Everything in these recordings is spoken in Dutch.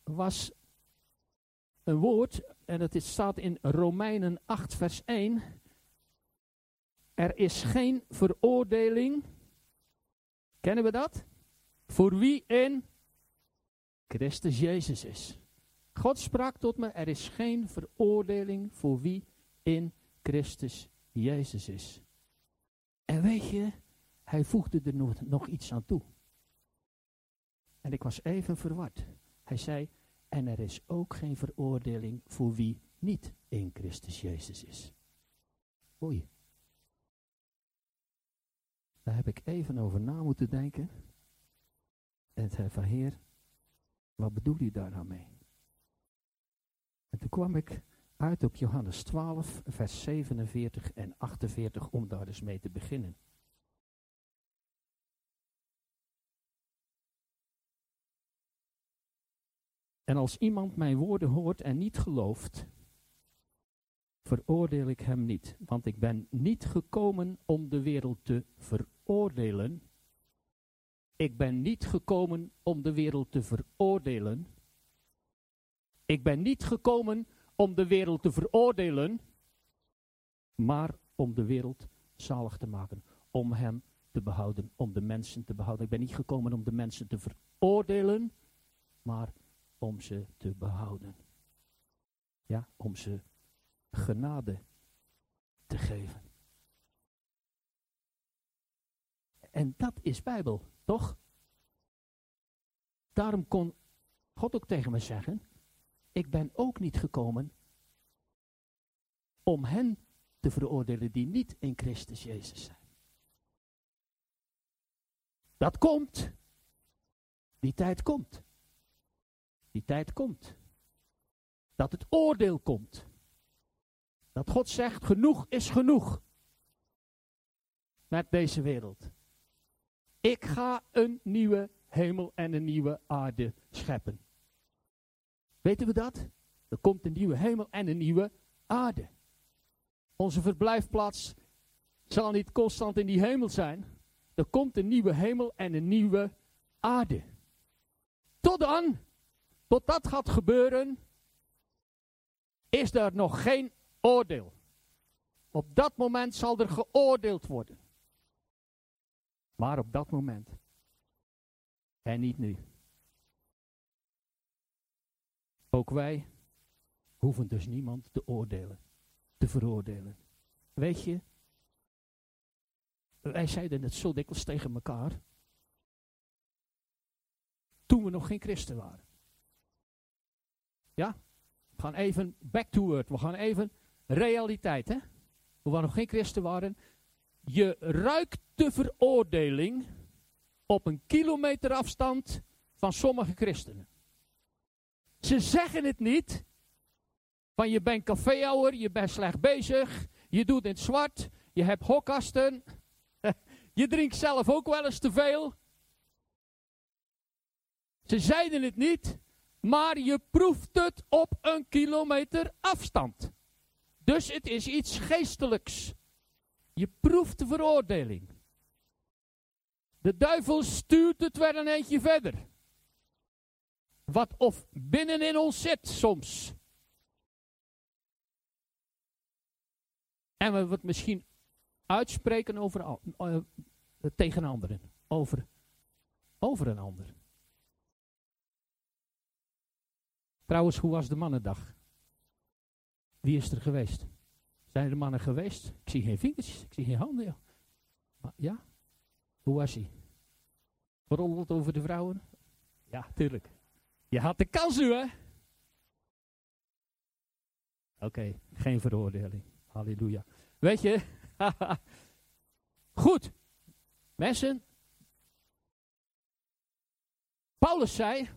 was een woord, en het staat in Romeinen 8 vers 1. Er is geen veroordeling, kennen we dat? Voor wie in Christus Jezus is. God sprak tot me, er is geen veroordeling voor wie in Christus Jezus is. En weet je, hij voegde er nog iets aan toe. En ik was even verward. Hij zei, en er is ook geen veroordeling voor wie niet in Christus Jezus is. Oei. Daar heb ik even over na moeten denken. En zei van, Heer, wat bedoel je daar nou mee? En toen kwam ik uit op Johannes 12, vers 47 en 48, om daar dus mee te beginnen. En als iemand mijn woorden hoort en niet gelooft, veroordeel ik hem niet. Want ik ben niet gekomen om de wereld te veroordelen. Ik ben niet gekomen om de wereld te veroordelen. Ik ben niet gekomen om de wereld te veroordelen, maar om de wereld zalig te maken. Om hem te behouden, om de mensen te behouden. Ik ben niet gekomen om de mensen te veroordelen, maar om ze te behouden. Ja, om ze genade te geven. En dat is Bijbel, toch? Daarom kon God ook tegen me zeggen, ik ben ook niet gekomen om hen te veroordelen die niet in Christus Jezus zijn. Dat komt. Die tijd komt. Die tijd komt. Dat het oordeel komt. Dat God zegt, genoeg is genoeg. Met deze wereld. Ik ga een nieuwe hemel en een nieuwe aarde scheppen. Weten we dat? Er komt een nieuwe hemel en een nieuwe aarde. Onze verblijfplaats zal niet constant in die hemel zijn. Er komt een nieuwe hemel en een nieuwe aarde. Tot dat gaat gebeuren, is er nog geen oordeel. Op dat moment zal er geoordeeld worden. Maar op dat moment. En niet nu. Ook wij hoeven dus niemand te oordelen, te veroordelen. Weet je, wij zeiden het zo dikwijls tegen elkaar, toen we nog geen christen waren. Ja, we gaan even back to earth, we gaan even realiteit, hè. Toen we nog geen christen waren. Je ruikt de veroordeling op een kilometer afstand van sommige christenen. Ze zeggen het niet, van je bent caféhouwer, je bent slecht bezig, je doet in het zwart, je hebt hokkasten, je drinkt zelf ook wel eens te veel. Ze zeiden het niet, maar je proeft het op een kilometer afstand. Dus het is iets geestelijks. Je proeft de veroordeling. De duivel stuurt het weer een eentje verder. Wat of binnenin ons zit soms. En we het misschien uitspreken over, tegen anderen. Over een ander. Trouwens, hoe was de mannendag? Wie is er geweest? Zijn er mannen geweest? Ik zie geen vingertjes, ik zie geen handen. Ja? Maar, ja? Hoe was hij? Verroddeld over de vrouwen? Ja, tuurlijk. Je had de kans nu, hè? Oké, geen veroordeling. Halleluja. Weet je? Goed. Mensen. Paulus zei,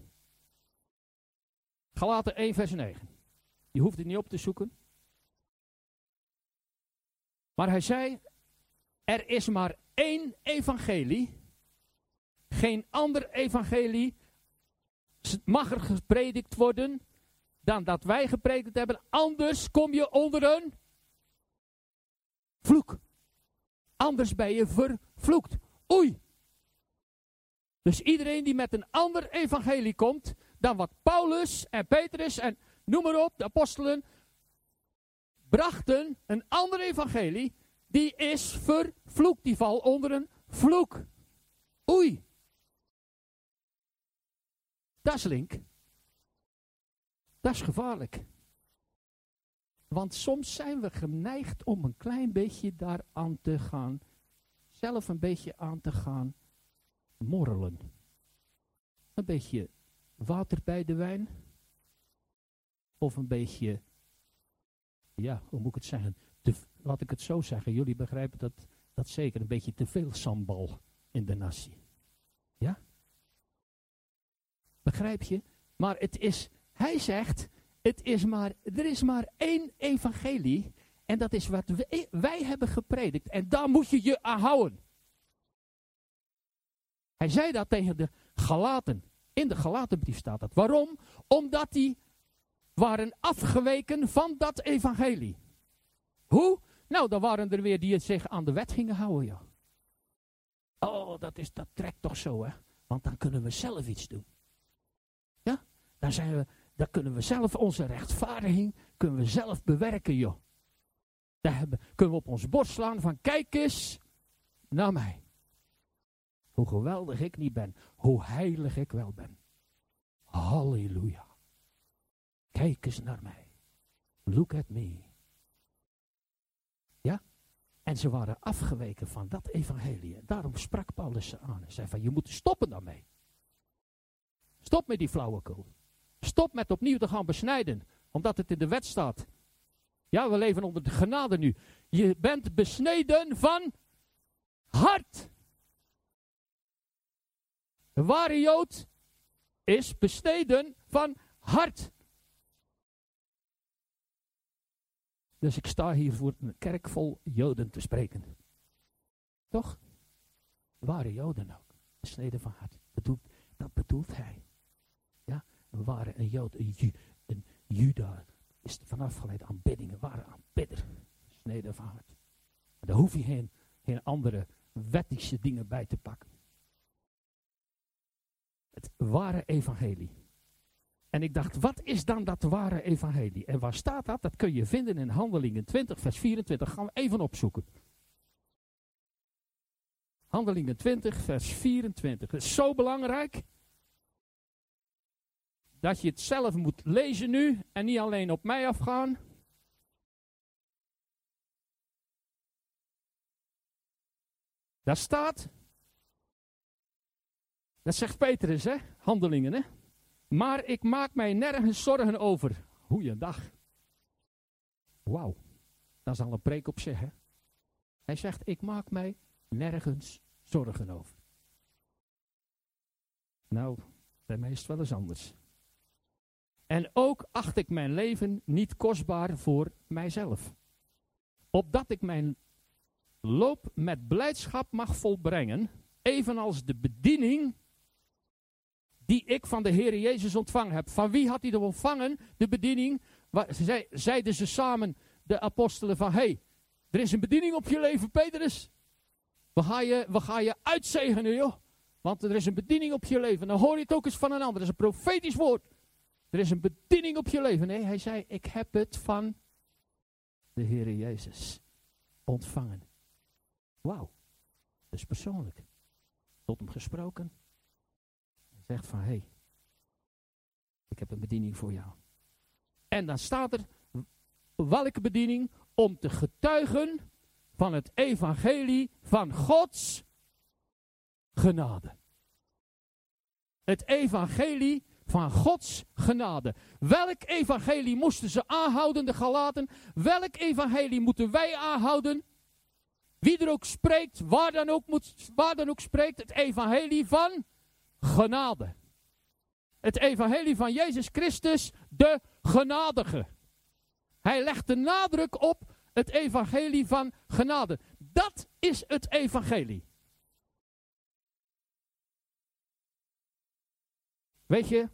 Galaten 1 vers 9. Je hoeft het niet op te zoeken. Maar hij zei, er is maar één evangelie. Geen ander evangelie mag er gepredikt worden dan dat wij gepredikt hebben. Anders kom je onder een vloek. Anders ben je vervloekt. Oei. Dus iedereen die met een ander evangelie komt dan wat Paulus en Petrus en noem maar op, de apostelen, brachten een ander evangelie, die is vervloekt, die valt onder een vloek. Oei. Dat is link. Dat is gevaarlijk. Want soms zijn we geneigd om een klein beetje daaraan te gaan, zelf een beetje aan te gaan morrelen. Een beetje water bij de wijn. Of een beetje, ja, hoe moet ik het zeggen? Laat ik het zo zeggen, jullie begrijpen dat zeker, een beetje te veel sambal in de nasi. Ja? Begrijp je? Maar het is, hij zegt, er is maar één evangelie. En dat is wat wij hebben gepredikt. En daar moet je je aan houden. Hij zei dat tegen de Galaten. In de Galatenbrief staat dat. Waarom? Omdat die waren afgeweken van dat evangelie. Hoe? Nou, dan waren er weer die zich aan de wet gingen houden, ja. Oh, dat trekt toch zo, hè. Want dan kunnen we zelf iets doen. Ja? Dan kunnen we zelf onze rechtvaardiging, kunnen we zelf bewerken, joh. Daar kunnen we op ons borst slaan van, kijk eens naar mij. Hoe geweldig ik niet ben, hoe heilig ik wel ben. Halleluja. Kijk eens naar mij. Look at me. Ja? En ze waren afgeweken van dat evangelie. Daarom sprak Paulus ze aan. Hij zei van, je moet stoppen daarmee. Stop met die flauwekul. Stop met opnieuw te gaan besnijden. Omdat het in de wet staat. Ja, we leven onder de genade nu. Je bent besneden van hart. Een ware Jood is besneden van hart. Dus ik sta hier voor een kerk vol Joden te spreken. Toch? Ware Joden ook. Besneden van hart. Dat bedoelt hij. Ja, een ware een Jood, een Juda is vanaf geleid aanbidding. Een ware aanbidder. Besneden van hart. Daar hoef je geen andere wettische dingen bij te pakken. Het ware evangelie. En ik dacht, wat is dan dat ware evangelie? En waar staat dat? Dat kun je vinden in Handelingen 20, vers 24. Gaan we even opzoeken. Handelingen 20, vers 24. Het is zo belangrijk dat je het zelf moet lezen nu en niet alleen op mij afgaan. Daar staat, dat zegt Petrus, hè? Handelingen, hè? Maar ik maak mij nergens zorgen over. Goeiedag. Wauw. Dat is al een preek op zich, hè? Hij zegt, ik maak mij nergens zorgen over. Nou, bij mij is het wel eens anders. En ook acht ik mijn leven niet kostbaar voor mijzelf. Opdat ik mijn loop met blijdschap mag volbrengen, evenals de bediening die ik van de Heer Jezus ontvangen heb. Van wie had hij er ontvangen? De bediening. Zeiden ze samen, de apostelen, van hey, er is een bediening op je leven, Petrus. We gaan je uitzegenen, joh. Want er is een bediening op je leven. Dan hoor je het ook eens van een ander. Dat is een profetisch woord. Er is een bediening op je leven. Nee, hij zei, ik heb het van de Heer Jezus ontvangen. Wauw. Dat is persoonlijk. Tot hem gesproken. Hij zegt van, hey, ik heb een bediening voor jou. En dan staat er, welke bediening? Om te getuigen van het evangelie van Gods genade. Het evangelie van Gods genade. Welk evangelie moesten ze aanhouden, de Galaten? Welk evangelie moeten wij aanhouden? Wie er ook spreekt, waar dan ook spreekt, het evangelie van genade. Het evangelie van Jezus Christus, de genadige. Hij legt de nadruk op het evangelie van genade. Dat is het evangelie. Weet je,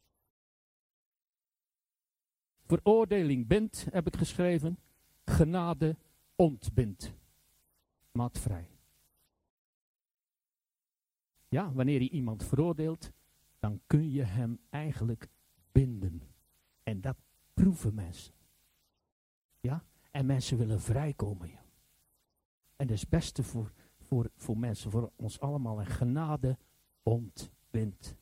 veroordeling bindt, heb ik geschreven. Genade ontbindt. Maakt vrij. Ja, wanneer hij iemand veroordeelt, dan kun je hem eigenlijk binden. En dat proeven mensen. Ja? En mensen willen vrijkomen. Ja. En dat is het beste voor mensen, voor ons allemaal. En genade ontbindt.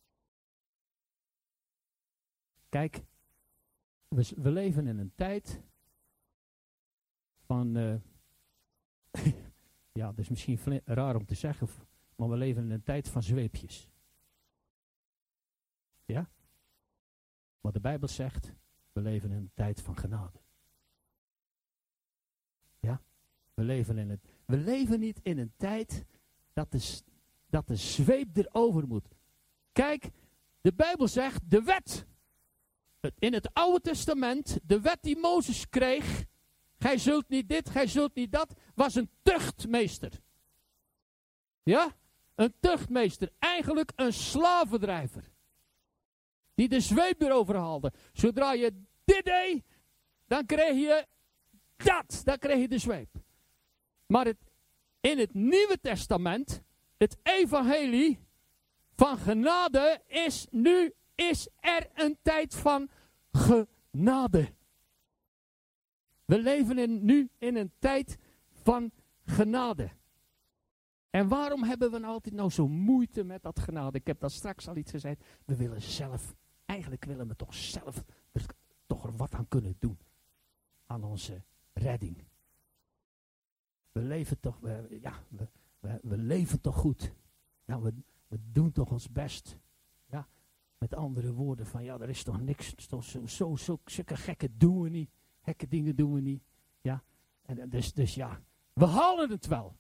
Kijk, we leven in een tijd van, ja, dat is misschien raar om te zeggen, maar we leven in een tijd van zweepjes. Ja? Maar de Bijbel zegt, we leven in een tijd van genade. Ja? We leven niet in een tijd dat de zweep erover moet. Kijk, de Bijbel zegt, de wet, in het Oude Testament, de wet die Mozes kreeg, gij zult niet dit, gij zult niet dat, was een tuchtmeester. Ja? Een tuchtmeester, eigenlijk een slavendrijver. Die de zweep erover haalde. Zodra je dit deed, dan kreeg je dat. Dan kreeg je de zweep. Maar in het Nieuwe Testament, het evangelie van genade is er een tijd van genade. We leven nu in een tijd van genade. En waarom hebben we nou altijd nou zo moeite met dat genade? Ik heb dat straks al iets gezegd. We willen zelf, eigenlijk willen we toch zelf er toch er wat aan kunnen doen. Aan onze redding. We leven toch, we leven toch goed. Ja, we doen toch ons best. Ja, met andere woorden van, ja, er is toch niks, zulke gekke doen we niet. Gekke dingen doen we niet. Ja, en dus ja, we halen het wel.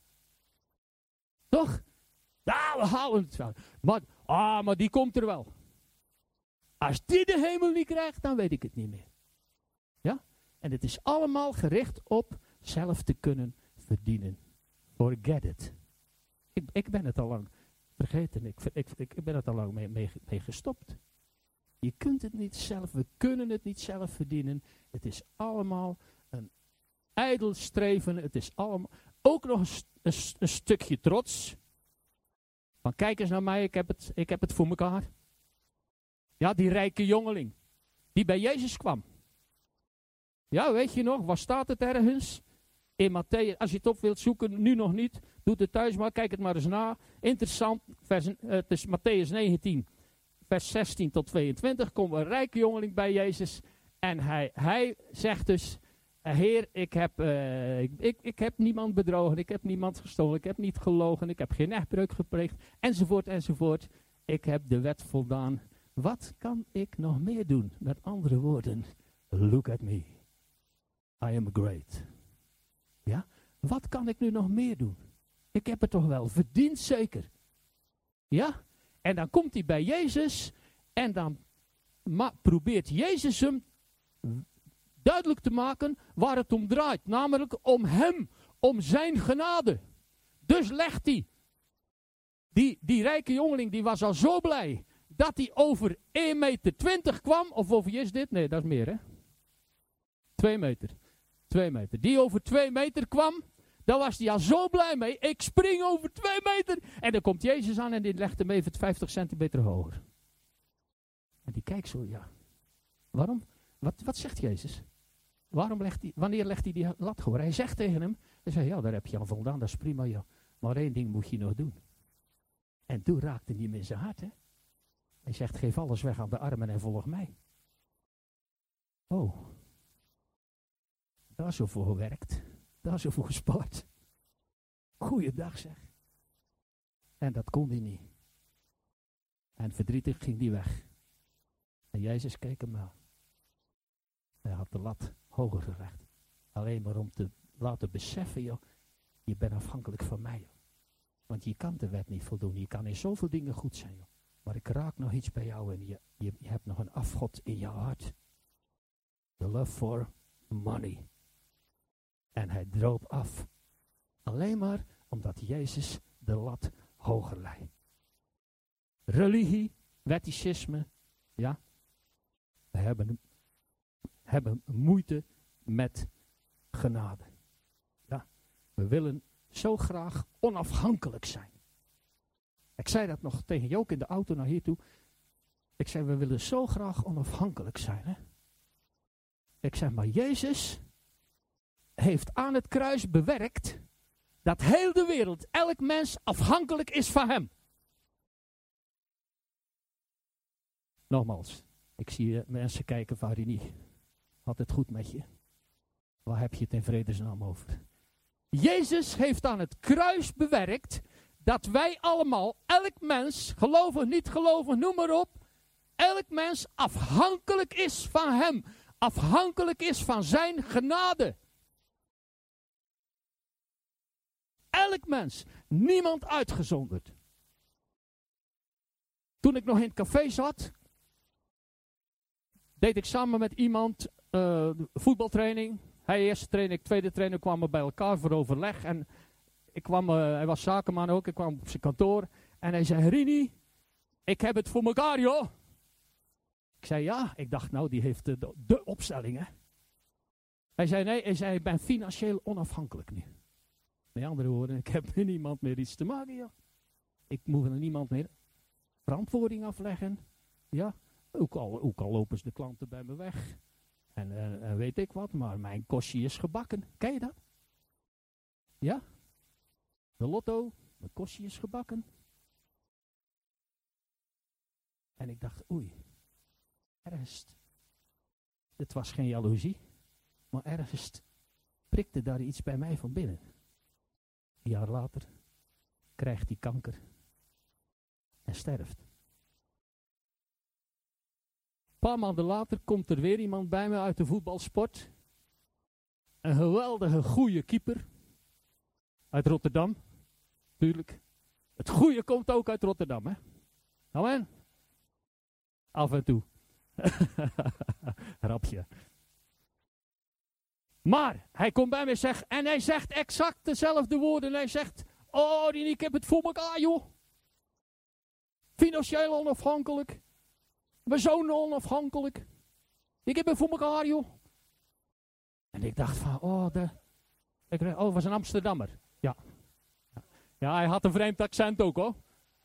Toch? Ja, we halen het wel. Maar die komt er wel. Als die de hemel niet krijgt, dan weet ik het niet meer. Ja? En het is allemaal gericht op zelf te kunnen verdienen. Forget it. Ik ben het al lang vergeten. Ik ben het al lang mee gestopt. Je kunt het niet zelf, we kunnen het niet zelf verdienen. Het is allemaal een ijdel streven. Het is allemaal ook nog een stukje trots. Van kijk eens naar mij, ik heb het voor mekaar. Ja, die rijke jongeling. Die bij Jezus kwam. Ja, weet je nog, waar staat het ergens? In Mattheüs, als je het op wilt zoeken, nu nog niet. Doe het thuis maar, kijk het maar eens na. Interessant, het is Mattheüs 19, vers 16 tot 22. Komt een rijke jongeling bij Jezus. En hij zegt dus, Heer, ik heb niemand bedrogen, ik heb niemand gestolen, ik heb niet gelogen, ik heb geen echtbreuk gepleegd, enzovoort, enzovoort. Ik heb de wet voldaan. Wat kan ik nog meer doen? Met andere woorden, look at me. I am great. Ja? Wat kan ik nu nog meer doen? Ik heb het toch wel verdiend, zeker. Ja? En dan komt hij bij Jezus en dan probeert Jezus hem duidelijk te maken waar het om draait. Namelijk om hem, om zijn genade. Dus legt hij. Die rijke jongeling die was al zo blij dat hij over 1,20 meter kwam. Of over is dit? Nee, dat is meer hè. 2 meter. 2 meter. Die over 2 meter kwam. Daar was hij al zo blij mee. Ik spring over 2 meter. En dan komt Jezus aan en die legt hem even 50 centimeter hoger. En die kijkt zo, ja. Waarom? Wat zegt Jezus? Wanneer legt hij die lat hoger? Hij zegt tegen hem. Hij zegt, ja, daar heb je al voldaan. Dat is prima, ja. Maar 1 ding moet je nog doen. En toen raakte hij hem in zijn hart, hè. Hij zegt, geef alles weg aan de armen en volg mij. Oh. Daar is zo voor gewerkt. Daar is zo voor gespaard. Goeiedag zeg. En dat kon hij niet. En verdrietig ging hij weg. En Jezus keek hem aan. Hij had de lat hoger gelegd. Alleen maar om te laten beseffen, joh, je bent afhankelijk van mij. Joh. Want je kan de wet niet voldoen. Je kan in zoveel dingen goed zijn. Joh. Maar ik raak nog iets bij jou en je hebt nog een afgod in je hart. The love for money. En hij droop af. Alleen maar omdat Jezus de lat hoger lei. Religie, wetticisme, ja. We hebben moeite met genade. Ja. We willen zo graag onafhankelijk zijn. Ik zei dat nog tegen Jook in de auto naar hier toe. Ik zei, we willen zo graag onafhankelijk zijn. Hè? Ik zei, maar Jezus heeft aan het kruis bewerkt dat heel de wereld, elk mens afhankelijk is van hem. Nogmaals, ik zie mensen kijken, Varini, had het goed met je? Waar heb je het in vredesnaam over? Jezus heeft aan het kruis bewerkt dat wij allemaal, elk mens, gelovig, niet gelovig, noem maar op, elk mens afhankelijk is van hem. Afhankelijk is van zijn genade. Elk mens. Niemand uitgezonderd. Toen ik nog in het café zat, deed ik samen met iemand voetbaltraining. Hij eerste training, ik tweede training, kwamen bij elkaar voor overleg. En hij was zakenman ook, ik kwam op zijn kantoor. En hij zei, Rini, ik heb het voor elkaar, joh. Ik zei, ja. Ik dacht, nou, die heeft de opstelling, hè. Hij zei, nee, ik ben financieel onafhankelijk nu. Met andere woorden, ik heb met niemand meer iets te maken, joh. Ik moet er niemand meer verantwoording afleggen. Ja, ook al lopen ze de klanten bij me weg. En weet ik wat, maar mijn kostje is gebakken. Ken je dat? Ja? De lotto, mijn kostje is gebakken. En ik dacht, oei, ergens, het was geen jaloezie, maar ergens prikte daar iets bij mij van binnen. Een jaar later krijgt hij kanker en sterft. Een paar maanden later komt er weer iemand bij me uit de voetbalsport. Een geweldige, goede keeper. Uit Rotterdam. Tuurlijk. Het goede komt ook uit Rotterdam, hè. Amen. Af en toe. Rapje. Maar, hij komt bij me en hij zegt exact dezelfde woorden. Hij zegt, oh Rini, ik heb het voor elkaar, joh. Financieel onafhankelijk. Mijn zoon onafhankelijk. Ik heb het voor elkaar, joh. En ik dacht van, het was een Amsterdammer. Ja. Ja, hij had een vreemd accent ook, hoor.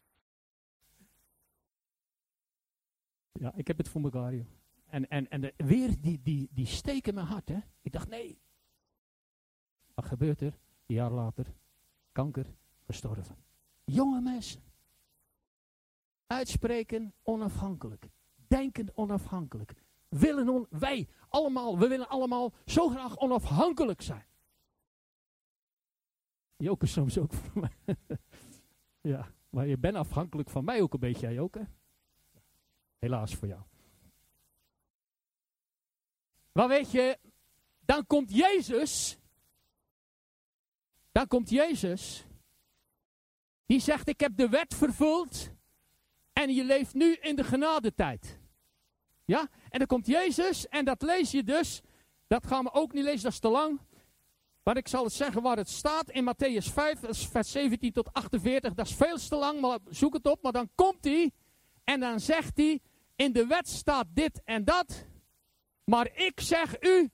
Ja, ik heb het voor elkaar, joh. En weer die steek in mijn hart, hè. Ik dacht, nee. Wat gebeurt er? Een jaar later, kanker, gestorven. Jonge mensen. Uitspreken onafhankelijk. Denken onafhankelijk. We willen allemaal zo graag onafhankelijk zijn. Joke soms ook voor mij. Ja, maar je bent afhankelijk van mij ook een beetje, Joke. Helaas voor jou. Maar weet je, dan komt Jezus. Die zegt, ik heb de wet vervuld. En je leeft nu in de genadetijd. Ja? En dan komt Jezus en dat lees je dus. Dat gaan we ook niet lezen, dat is te lang. Maar ik zal het zeggen waar het staat in Mattheüs 5, dat is vers 17 tot 48. Dat is veel te lang, maar zoek het op. Maar dan komt hij en dan zegt hij, in de wet staat dit en dat. Maar ik zeg u.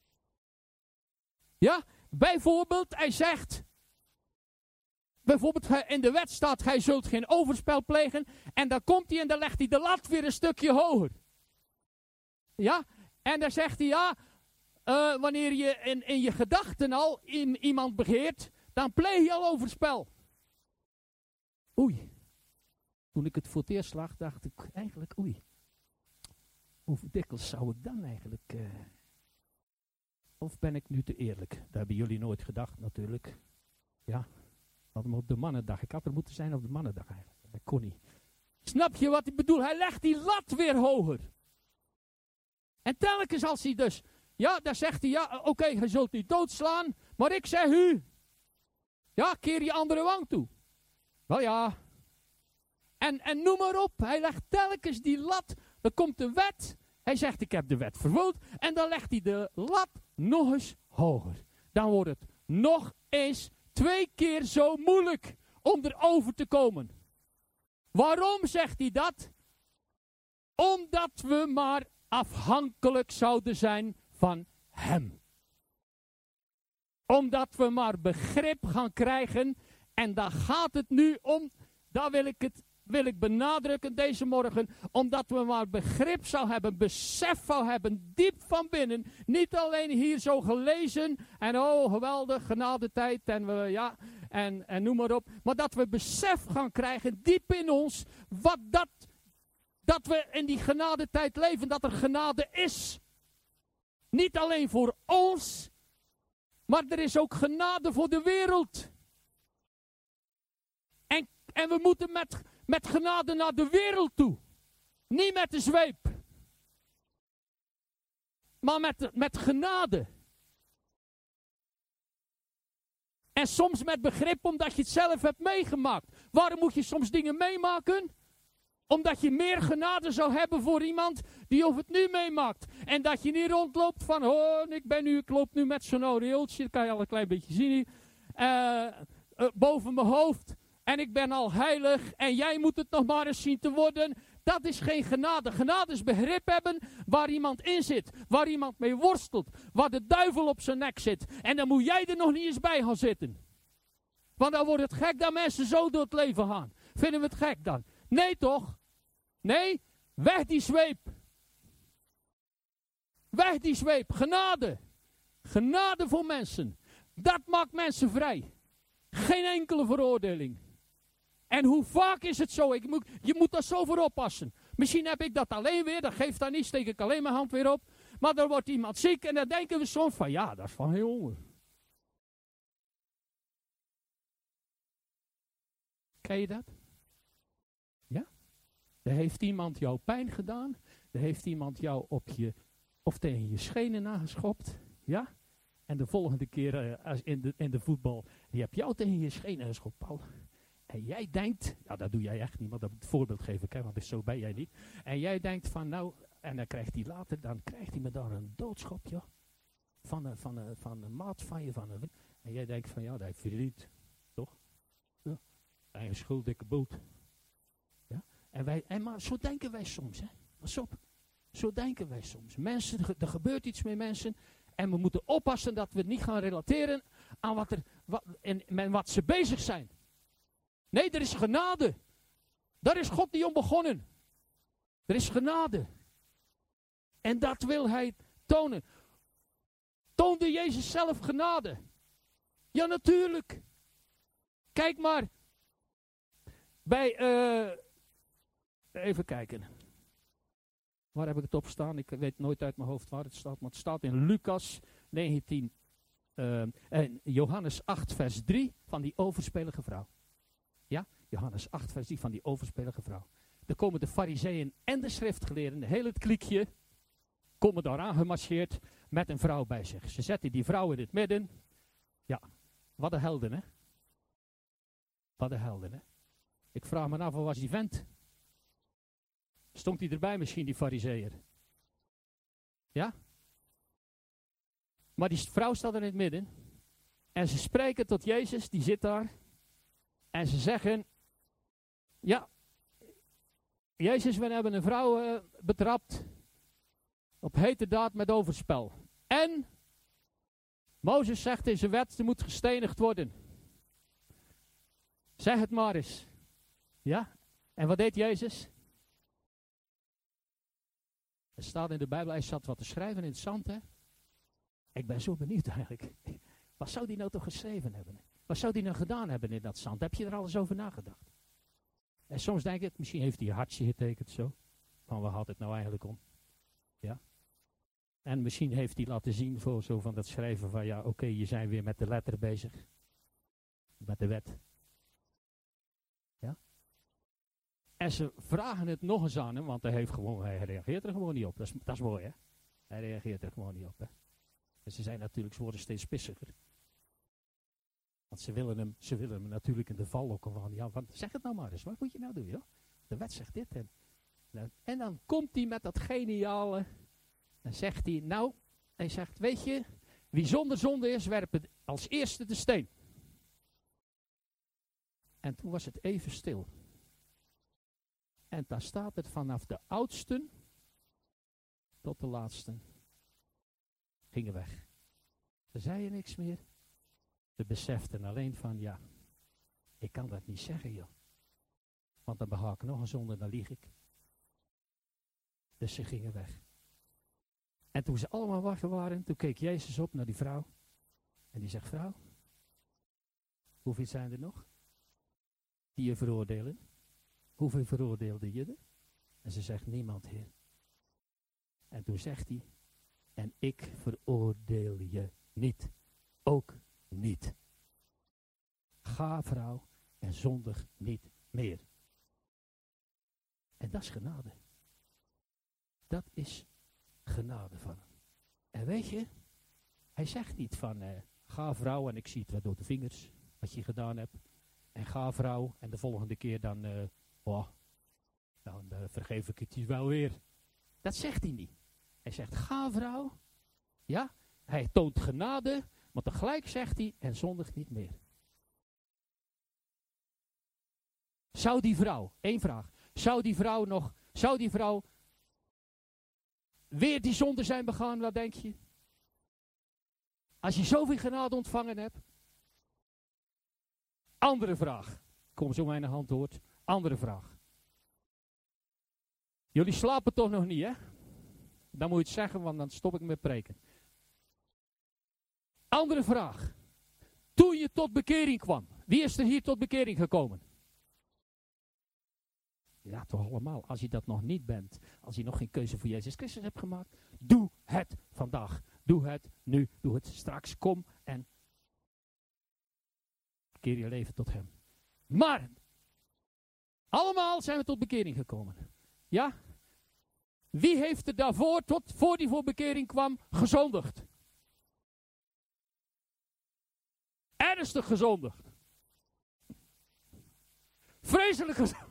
Ja, bijvoorbeeld, hij zegt. Bijvoorbeeld in de wet staat, gij zult geen overspel plegen. En dan komt hij en dan legt hij de lat weer een stukje hoger. Ja, en dan zegt hij, ja, wanneer je in je gedachten al in iemand begeert, dan pleeg je al overspel. Oei. Toen ik het voor het eerst lag, dacht ik eigenlijk, oei. Hoe dikwijls zou ik dan eigenlijk... Of ben ik nu te eerlijk? Dat hebben jullie nooit gedacht natuurlijk. Ja, hadden we op de mannendag. Ik had er moeten zijn op de mannendag eigenlijk. Dat kon niet. Snap je wat ik bedoel? Hij legt die lat weer hoger. En telkens als hij dus... Ja, dan zegt hij, ja, oké, je zult niet doodslaan. Maar ik zeg u... Ja, keer je andere wang toe. Wel ja. En noem maar op. Hij legt telkens die lat... Dan komt de wet. Hij zegt, ik heb de wet vervuld. En dan legt hij de lat nog eens hoger. Dan wordt het nog eens 2 keer zo moeilijk om erover te komen. Waarom zegt hij dat? Omdat we maar afhankelijk zouden zijn van hem. Omdat we maar begrip gaan krijgen. En daar gaat het nu om. Daar wil ik het wil ik benadrukken deze morgen, omdat we maar begrip zou hebben, besef zou hebben, diep van binnen. Niet alleen hier zo gelezen en oh geweldig, genadetijd en noem maar op. Maar dat we besef gaan krijgen, diep in ons, dat we in die genadetijd leven, dat er genade is. Niet alleen voor ons, maar er is ook genade voor de wereld. En we moeten met genade naar de wereld toe. Niet met de zweep. Maar met genade. En soms met begrip omdat je het zelf hebt meegemaakt. Waarom moet je soms dingen meemaken? Omdat je meer genade zou hebben voor iemand die of het nu meemaakt. En dat je niet rondloopt van, ik loop nu met zo'n aureooltje, dat kan je al een klein beetje zien hier, boven mijn hoofd. En ik ben al heilig en jij moet het nog maar eens zien te worden. Dat is geen genade. Genade is begrip hebben waar iemand in zit. Waar iemand mee worstelt. Waar de duivel op zijn nek zit. En dan moet jij er nog niet eens bij gaan zitten. Want dan wordt het gek dat mensen zo door het leven gaan. Vinden we het gek dan? Nee toch? Nee, weg die zweep. Weg die zweep. Genade. Genade voor mensen. Dat maakt mensen vrij. Geen enkele veroordeling. En hoe vaak is het zo? Je moet daar zo voor oppassen. Misschien heb ik dat alleen weer, dat geeft dan niet, steek ik alleen mijn hand weer op. Maar dan wordt iemand ziek en dan denken we soms van, ja, dat is van heel honger. Ken je dat? Ja? Er heeft iemand jou pijn gedaan. Er heeft iemand jou of tegen je schenen nageschopt. Ja? En de volgende keer in de voetbal, die heb jou tegen je schenen geschopt, Paul. En jij denkt, nou dat doe jij echt niet, maar dat moet ik het voorbeeld geven, want zo ben jij niet. En jij denkt van nou, en dan krijgt hij me daar een doodschop, joh. Van een maat van je. En jij denkt van ja, dat heeft verdiend. Toch? Ja. Eigen schuld, dikke boot. Ja? Maar zo denken wij soms, hè. Pas op. Zo denken wij soms. Mensen, er gebeurt iets met mensen. En we moeten oppassen dat we het niet gaan relateren aan wat ze bezig zijn. Nee, er is genade. Daar is God niet om begonnen. Er is genade. En dat wil hij tonen. Toonde Jezus zelf genade? Ja, natuurlijk. Kijk maar. Even kijken. Waar heb ik het op staan? Ik weet nooit uit mijn hoofd waar het staat. Maar het staat in Lucas 19. Johannes 8 vers 3 van die overspelige vrouw. Ja, Johannes 8 vers 3 van die overspelige vrouw. Er komen de farizeeën en de schriftgeleerden, heel het kliekje, komen daar aangemarcheerd met een vrouw bij zich. Ze zetten die vrouw in het midden. Ja, wat een helden, hè. Wat een helden, hè. Ik vraag me af, waar was die vent? Stond hij erbij misschien, die farizeeër? Ja? Maar die vrouw staat er in het midden. En ze spreken tot Jezus, die zit daar. En ze zeggen, ja, Jezus, we hebben een vrouw betrapt op heterdaad met overspel. En Mozes zegt in zijn wet, ze moet gestenigd worden. Zeg het maar eens. Ja? En wat deed Jezus? Er staat in de Bijbel, hij zat wat te schrijven in het zand, hè? Ik ben zo benieuwd eigenlijk. Wat zou die nou toch geschreven hebben? Wat zou die nou gedaan hebben in dat zand? Heb je er alles over nagedacht? En soms denk ik, misschien heeft hij een hartje getekend zo. Van waar gaat het nou eigenlijk om? Ja. En misschien heeft hij laten zien voor zo van dat schrijven van ja, oké, je zijn weer met de letter bezig. Met de wet. Ja. En ze vragen het nog eens aan hem, want hij reageert er gewoon niet op. Dat is mooi, hè? Hij reageert er gewoon niet op, hè? En ze zijn natuurlijk, ze worden steeds pissiger. Want ze willen hem natuurlijk in de val lokken van, ja, zeg het nou maar eens, wat moet je nou doen, joh? De wet zegt dit en dan komt hij met dat geniale, dan zegt hij, hij zegt, weet je, wie zonder zonde is, werpt als eerste de steen. En toen was het even stil. En daar staat het vanaf de oudsten tot de laatsten gingen weg. Ze zeiden niks meer. Ze beseften alleen van, ja, ik kan dat niet zeggen, joh. Want dan bega ik nog een zonde, dan lieg ik. Dus ze gingen weg. En toen ze allemaal wakker waren, toen keek Jezus op naar die vrouw. En die zegt, vrouw, hoeveel zijn er nog die je veroordelen? Hoeveel veroordeelde je er? En ze zegt, niemand, Heer. En toen zegt hij, en ik veroordeel je niet. Ook niet. Ga, vrouw, en zondig niet meer. En dat is genade. Dat is genade van hem. En weet je, hij zegt niet van, ga vrouw en ik zie het wel door de vingers, wat je gedaan hebt. En ga vrouw en de volgende keer dan vergeef ik het je wel weer. Dat zegt hij niet. Hij zegt, ga vrouw. Ja, hij toont genade, maar tegelijk zegt hij, en zondig niet meer. Zou die vrouw, één vraag, zou die vrouw weer die zonde zijn begaan, wat denk je? Als je zoveel genade ontvangen hebt. Andere vraag. Kom zo mijn antwoord. Andere vraag. Jullie slapen toch nog niet, hè? Dan moet je het zeggen, want dan stop ik met preken. Andere vraag. Toen je tot bekering kwam. Wie is er hier tot bekering gekomen? Ja, toch allemaal. Als je dat nog niet bent. Als je nog geen keuze voor Jezus Christus hebt gemaakt. Doe het vandaag. Doe het nu. Doe het straks. Kom en keer je leven tot hem. Maar allemaal zijn we tot bekering gekomen. Ja? Wie heeft er daarvoor, voor die voor bekering kwam, gezondigd? Ernstig gezondigd. Vreselijk gezondigd.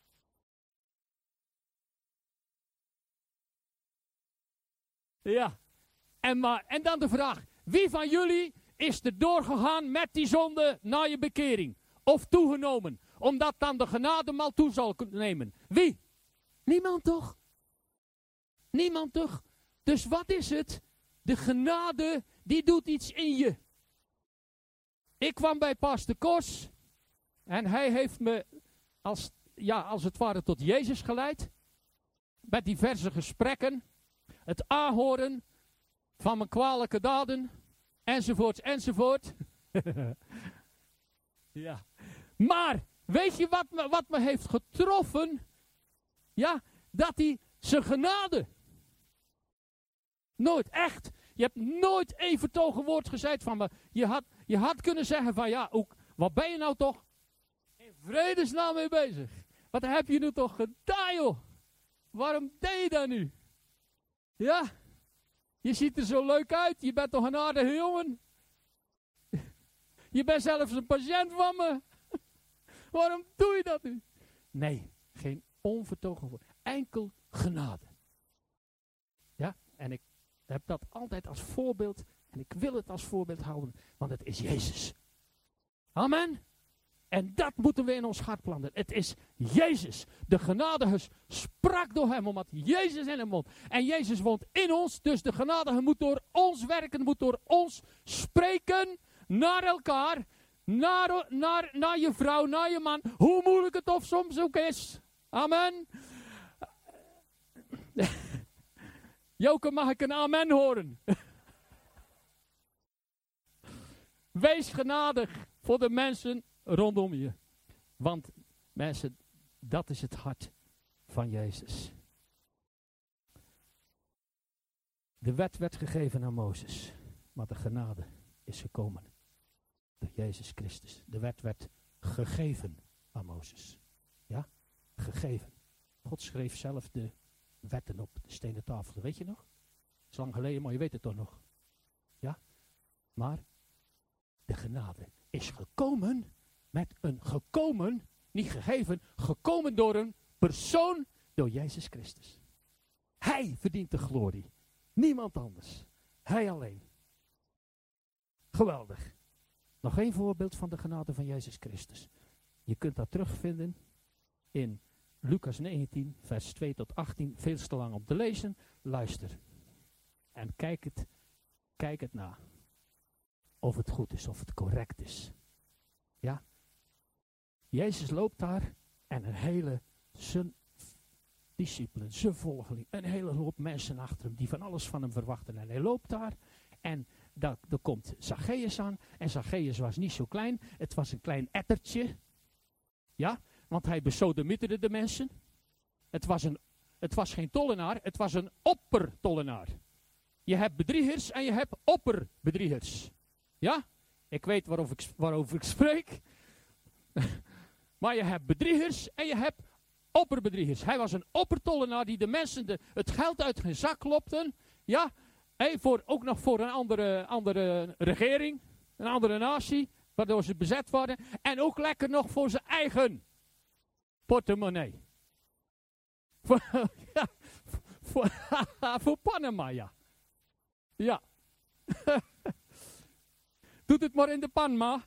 Ja. En dan de vraag. Wie van jullie is er doorgegaan met die zonde na je bekering? Of toegenomen? Omdat dan de genade mal toe zal nemen. Wie? Niemand toch? Niemand toch? Dus wat is het? De genade, die doet iets in je. Ik kwam bij Pastor Kos. En hij heeft me als het ware tot Jezus geleid. Met diverse gesprekken. Het aanhoren van mijn kwalijke daden. Enzovoort. Ja. Maar, weet je wat me heeft getroffen? Ja, dat hij zijn genade. Nooit, echt. Je hebt nooit één vertogen woord gezegd van me. Je had kunnen zeggen van ja, ook, wat ben je nou toch in vredesnaam mee bezig? Wat heb je nu toch gedaan, joh? Waarom deed je dat nu? Ja, je ziet er zo leuk uit. Je bent toch een aardige jongen? Je bent zelfs een patiënt van me. Waarom doe je dat nu? Nee, geen onvertogen woord. Enkel genade. Ja, en ik heb dat altijd als voorbeeld. En ik wil het als voorbeeld houden. Want het is Jezus. Amen. En dat moeten we in ons hart planten. Het is Jezus. De genadige sprak door hem, omdat Jezus in hem woont. En Jezus woont in ons, dus de genadige moet door ons werken, moet door ons spreken naar elkaar, naar je vrouw, naar je man, hoe moeilijk het of soms ook is. Amen. Joke, mag ik een amen horen? Wees genadig voor de mensen rondom je. Want mensen, dat is het hart van Jezus. De wet werd gegeven aan Mozes. Maar de genade is gekomen door Jezus Christus. De wet werd gegeven aan Mozes. Ja, gegeven. God schreef zelf de wetten op de stenen tafel. Dat weet je nog? Dat is lang geleden, maar je weet het toch nog. Ja, maar de genade is gekomen met een gekomen, niet gegeven, gekomen door een persoon, door Jezus Christus. Hij verdient de glorie. Niemand anders. Hij alleen. Geweldig. Nog één voorbeeld van de genade van Jezus Christus. Je kunt dat terugvinden in Lucas 19, vers 2 tot 18. Veel te lang om te lezen. Luister. En kijk het na. Of het goed is, of het correct is. Ja. Jezus loopt daar En zijn discipelen, zijn volgeling, een hele hoop mensen achter hem die van alles van hem verwachten. En hij loopt daar en daar komt Zacchaeus aan. En Zacchaeus was niet zo klein, het was een klein ettertje. Ja, want hij besodemieterde de mensen. Het was geen tollenaar, het was een oppertollenaar. Je hebt bedriegers en je hebt opperbedriegers. Ja, ik weet waarover ik spreek. Maar je hebt bedriegers en je hebt opperbedriegers. Hij was een oppertollenaar die de mensen het geld uit hun zak klopten. Ja, ook nog voor een andere regering, een andere natie, waardoor ze bezet worden. En ook lekker nog voor zijn eigen portemonnee. Voor Panama, ja. Ja. Doet het maar in de pan, ma.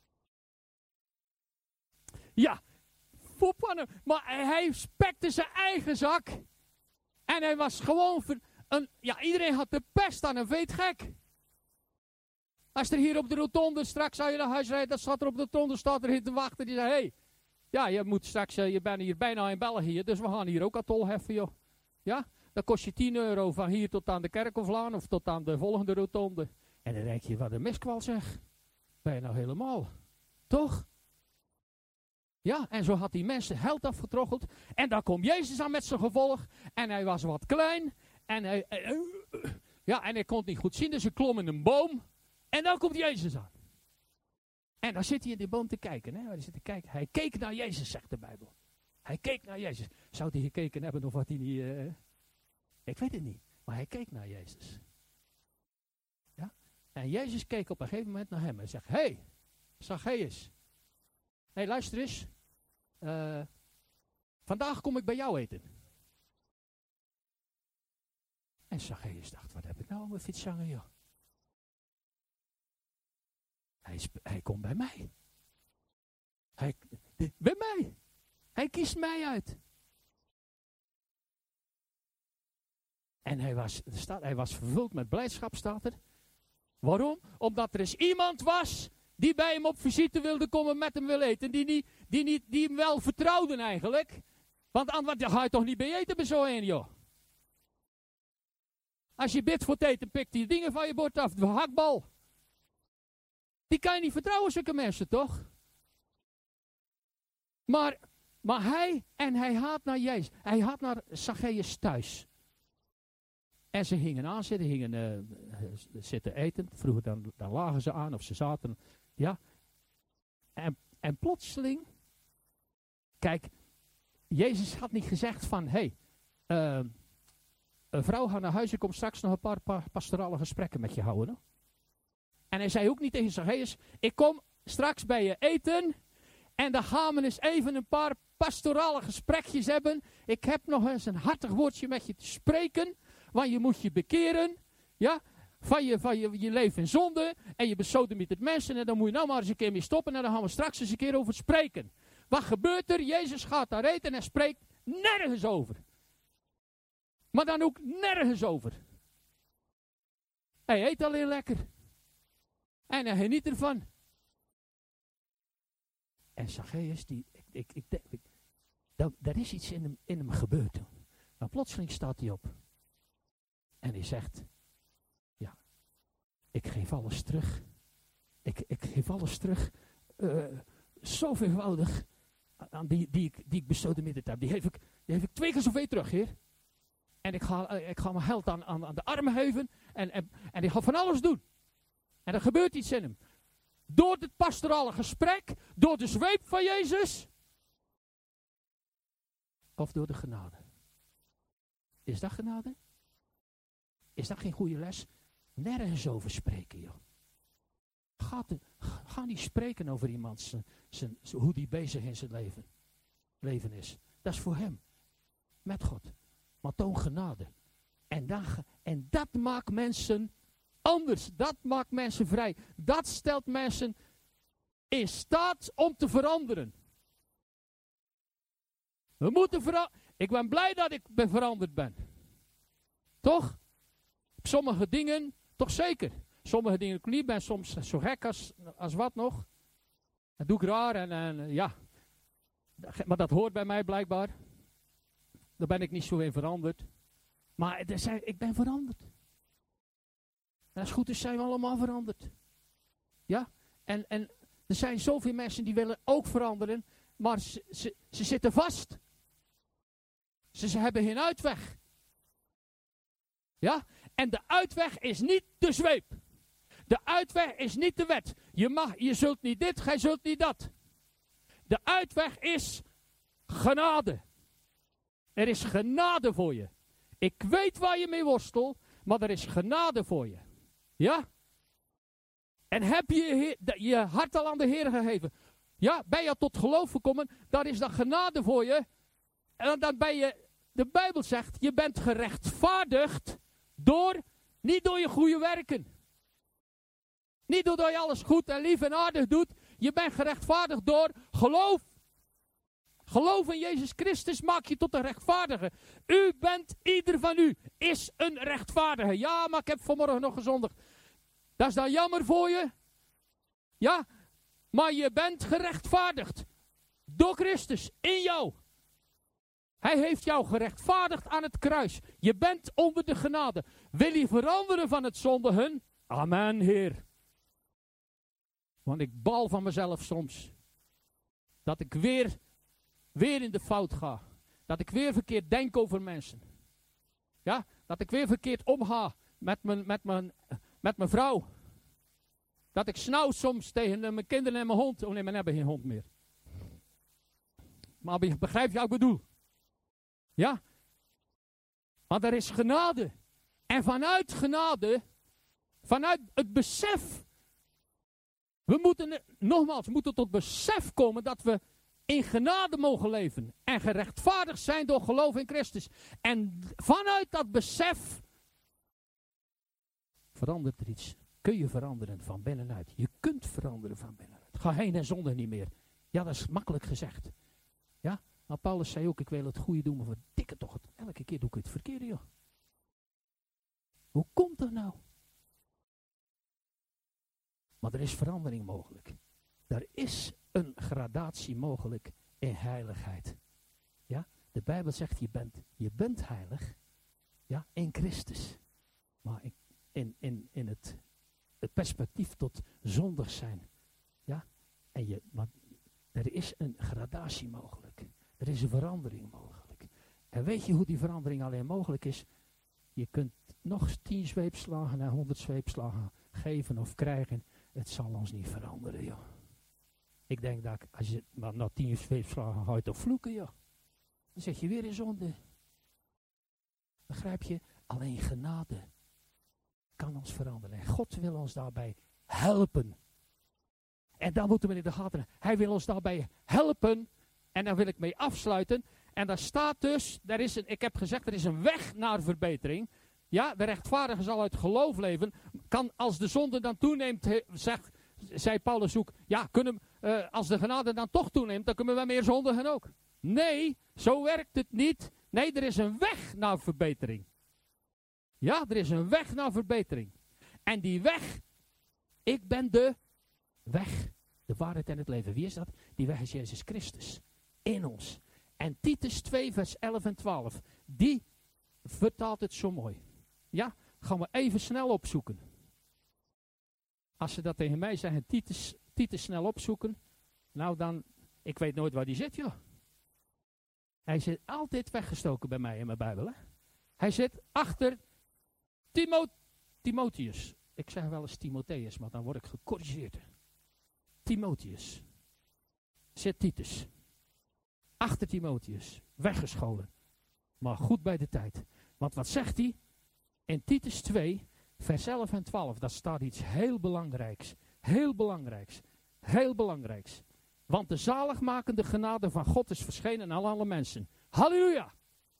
Ja. Voor Panama. Maar hij spekte zijn eigen zak. En hij was gewoon... iedereen had de pest aan hem, weet gek. Als er hier op de rotonde straks zou je naar huis rijden, dat staat er op de rotonde, staat er hier te wachten. Die zei, hey, ja, je moet straks, je bent hier bijna in België, dus we gaan hier ook aan tol heffen, joh. Ja, dan kost je 10 euro van hier tot aan de Kerkhoflaan of tot aan de volgende rotonde. En dan denk je, wat een miskwal zeg. Ben je nou helemaal, toch? Ja, en zo had die mensen held afgetroggeld. En dan komt Jezus aan met zijn gevolg. En hij was wat klein. En hij kon het niet goed zien, dus hij klom in een boom. En dan komt Jezus aan. En dan zit hij in die boom te kijken. Hè? Hij keek naar Jezus, zegt de Bijbel. Hij keek naar Jezus. Zou hij gekeken hebben of had hij niet... Ik weet het niet. Maar hij keek naar Jezus. Ja? En Jezus keek op een gegeven moment naar hem. En zegt, hey, Zacchaeus. Hé, luister eens. Vandaag kom ik bij jou eten. En Zacchaeus dacht, wat heb ik nou met fietszangen, joh? Hij komt bij mij. Bij mij. Hij kiest mij uit. En hij was vervuld met blijdschap, staat er. Waarom? Omdat er eens iemand was die bij hem op visite wilde komen, met hem wil eten. Die hem wel vertrouwden eigenlijk. Want anders ga je toch niet bij eten bij zo een, joh. Als je bidt voor het eten, pikt hij dingen van je bord af. De hakbal. Die kan je niet vertrouwen, zulke mensen, toch? Maar hij gaat naar Jezus. Hij gaat naar Zacchaeus thuis. En ze gingen aan zitten eten. Vroeger dan lagen ze aan of ze zaten. Ja. En plotseling. Kijk, Jezus had niet gezegd van, een vrouw gaat naar huis, ik kom straks nog een paar pastorale gesprekken met je houden. Hoor. En hij zei ook niet tegen Zacchaeus, ik kom straks bij je eten en dan gaan we eens even een paar pastorale gesprekjes hebben. Ik heb nog eens een hartig woordje met je te spreken, want je moet je bekeren, ja, van je leven in zonde en je besodemietert mensen en dan moet je nou maar eens een keer mee stoppen en dan gaan we straks eens een keer over spreken. Wat gebeurt er? Jezus gaat daar eten en hij spreekt nergens over. Maar dan ook nergens over. Hij eet alleen lekker. En hij geniet ervan. En Zacchaeus, er is iets in hem gebeurd toen. Maar plotseling staat hij op. En hij zegt, ja, ik geef alles terug. Ik geef alles terug. Zo veelvoudig. Aan die ik besodemieterd heb. Die geef ik 2 keer zoveel terug, Heer. En ik ga mijn geld aan de armen geven. En ik ga van alles doen. En er gebeurt iets in hem. Door het pastorale gesprek. Door de zweep van Jezus. Of door de genade. Is dat genade? Is dat geen goede les? Nergens over spreken, joh. Ga niet spreken over iemand. Hoe die bezig in zijn leven is. Dat is voor hem. Met God. Maar toon genade. En dat maakt mensen anders. Dat maakt mensen vrij. Dat stelt mensen in staat om te veranderen. We moeten veranderen. Ik ben blij dat ik veranderd ben. Toch? Op sommige dingen, toch zeker. Sommige dingen ik niet ben soms zo gek als wat nog. Dat doe ik raar en ja. Maar dat hoort bij mij blijkbaar. Daar ben ik niet zo in veranderd. Maar ik ben veranderd. En als het goed is, zijn we allemaal veranderd. Ja? En er zijn zoveel mensen die willen ook veranderen. Maar ze zitten vast. Ze hebben geen uitweg. Ja? En de uitweg is niet de zweep. De uitweg is niet de wet. Je zult niet dit, gij zult niet dat. De uitweg is genade. Er is genade voor je. Ik weet waar je mee worstelt, maar er is genade voor je. Ja? En heb je je hart al aan de Heer gegeven? Ja, ben je al tot geloof gekomen? Dan is dat genade voor je. En dan ben je, de Bijbel zegt, je bent gerechtvaardigd niet door je goede werken. Niet doordat je alles goed en lief en aardig doet. Je bent gerechtvaardigd door geloof. Geloof in Jezus Christus maakt je tot een rechtvaardige. Ieder van u is een rechtvaardige. Ja, maar ik heb vanmorgen nog gezondigd. Dat is dan jammer voor je. Ja, maar je bent gerechtvaardigd. Door Christus, in jou. Hij heeft jou gerechtvaardigd aan het kruis. Je bent onder de genade. Wil je veranderen van het zondigen? Amen, Heer. Want ik bal van mezelf soms. Dat ik weer in de fout ga. Dat ik weer verkeerd denk over mensen. Ja, dat ik weer verkeerd omga met mijn vrouw. Dat ik snauw soms tegen mijn kinderen en mijn hond. Oh nee, we hebben geen hond meer. Maar begrijp je wat ik bedoel? Ja. Want er is genade. En vanuit genade, vanuit het besef. We moeten tot besef komen dat we in genade mogen leven. En gerechtvaardigd zijn door geloof in Christus. En vanuit dat besef verandert er iets. Kun je veranderen van binnenuit. Je kunt veranderen van binnenuit. Ga heen en zondig niet meer. Ja, dat is makkelijk gezegd. Ja, maar Paulus zei ook, ik wil het goede doen, maar verdikke toch het. Elke keer doe ik het verkeerde, joh. Hoe komt dat nou? Maar er is verandering mogelijk. Er is een gradatie mogelijk in heiligheid. Ja, de Bijbel zegt, je bent heilig. Ja, in Christus. Maar in het perspectief tot zondig zijn. Ja, maar er is een gradatie mogelijk. Er is een verandering mogelijk. En weet je hoe die verandering alleen mogelijk is? Je kunt nog 10 zweepslagen en 100 zweepslagen geven of krijgen. Het zal ons niet veranderen, joh. Ik denk dat als je maar na 10 zweepslagen gaat of vloeken, joh. Dan zeg je weer in zonde. Begrijp je? Alleen genade kan ons veranderen. En God wil ons daarbij helpen. En dan moeten we in de gaten. Hij wil ons daarbij helpen. En daar wil ik mee afsluiten. En daar staat dus, ik heb gezegd, er is een weg naar verbetering. Ja, de rechtvaardige zal uit geloof leven. Kan als de zonde dan toeneemt, zei Paulus ook. Ja, als de genade dan toch toeneemt, dan kunnen we meer zondigen ook. Nee, zo werkt het niet. Nee, er is een weg naar verbetering. Ja, er is een weg naar verbetering. En die weg, ik ben de weg, de waarheid en het leven. Wie is dat? Die weg is Jezus Christus. In ons. En Titus 2 vers 11 en 12. Die vertaalt het zo mooi. Ja, gaan we even snel opzoeken. Als ze dat tegen mij zeggen, Titus snel opzoeken. Nou dan, ik weet nooit waar die zit, joh. Hij zit altijd weggestoken bij mij in mijn Bijbel, hè. Hij zit achter Timotheus. Ik zeg wel eens Timotheus, maar dan word ik gecorrigeerd. Timotheus. Zit Titus. Achter Timotheus. Weggescholen. Maar goed bij de tijd. Want wat zegt hij? In Titus 2, vers 11 en 12. Daar staat iets heel belangrijks. Heel belangrijks. Heel belangrijks. Want de zaligmakende genade van God is verschenen aan alle mensen. Halleluja!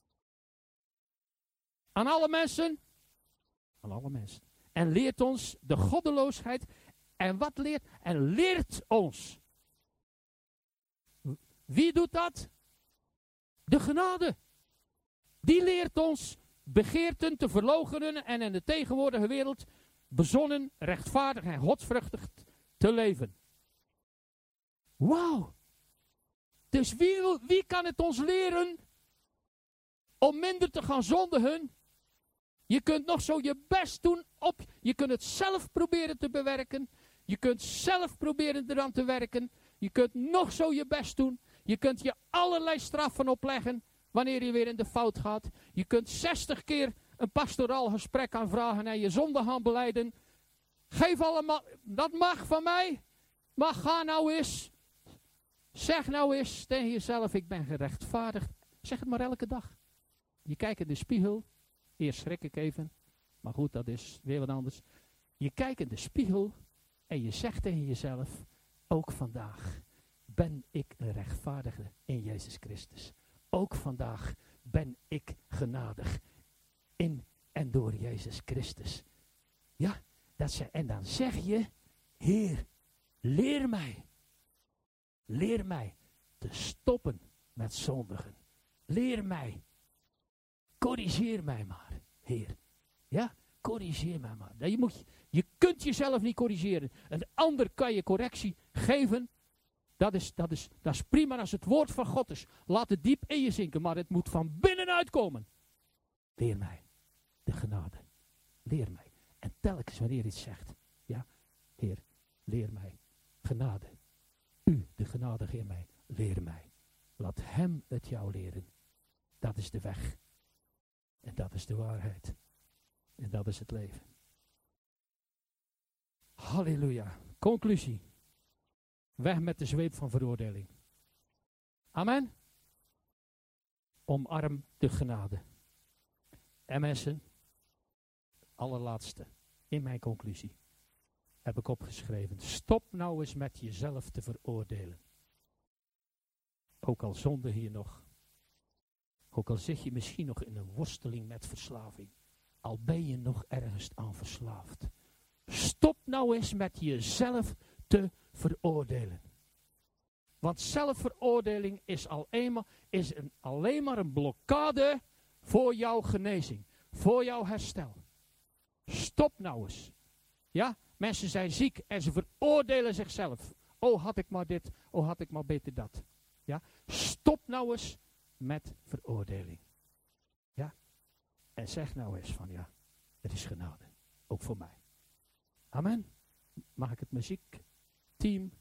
Aan alle mensen? Aan alle mensen. En leert ons de goddeloosheid. En wat leert? En leert ons. Wie doet dat? De genade. Die leert ons begeerten te verloochenen en in de tegenwoordige wereld bezonnen, rechtvaardig en godsvruchtig te leven. Wauw. Dus wie kan het ons leren om minder te gaan zondigen? Je kunt nog zo je best doen. Je kunt het zelf proberen te bewerken. Je kunt zelf proberen eraan te werken. Je kunt nog zo je best doen. Je kunt je allerlei straffen opleggen wanneer je weer in de fout gaat. Je kunt 60 keer een pastoraal gesprek aanvragen en je zonde gaan belijden. Geef allemaal, dat mag van mij. Maar ga nou eens. Zeg nou eens tegen jezelf, ik ben gerechtvaardigd. Zeg het maar elke dag. Je kijkt in de spiegel. Eerst schrik ik even. Maar goed, dat is weer wat anders. Je kijkt in de spiegel en je zegt tegen jezelf, ook vandaag ben ik een rechtvaardige in Jezus Christus. Ook vandaag ben ik genadig in en door Jezus Christus. Ja, en dan zeg je, Heer, leer mij te stoppen met zondigen. Leer mij, corrigeer mij maar, Heer. Ja, corrigeer mij maar. Je kunt jezelf niet corrigeren. Een ander kan je correctie geven. Dat is prima als het woord van God is. Laat het diep in je zinken, maar het moet van binnenuit komen. Leer mij de genade. Leer mij. En telkens wanneer iets zegt. Ja, Heer, leer mij genade. U, de genadige in mij, leer mij. Laat hem het jou leren. Dat is de weg. En dat is de waarheid. En dat is het leven. Halleluja. Conclusie. Weg met de zweep van veroordeling. Amen. Omarm de genade. En mensen, allerlaatste, in mijn conclusie, heb ik opgeschreven. Stop nou eens met jezelf te veroordelen. Ook al zondig je nog. Ook al zit je misschien nog in een worsteling met verslaving. Al ben je nog ergens aan verslaafd. Stop nou eens met jezelf te veroordelen. Want zelfveroordeling is alleen maar een blokkade voor jouw genezing. Voor jouw herstel. Stop nou eens. Ja, mensen zijn ziek en ze veroordelen zichzelf. Oh, had ik maar dit. Oh, had ik maar beter dat. Ja, stop nou eens met veroordeling. Ja, en zeg nou eens van ja, het is genade. Ook voor mij. Amen. Mag ik het muziekteam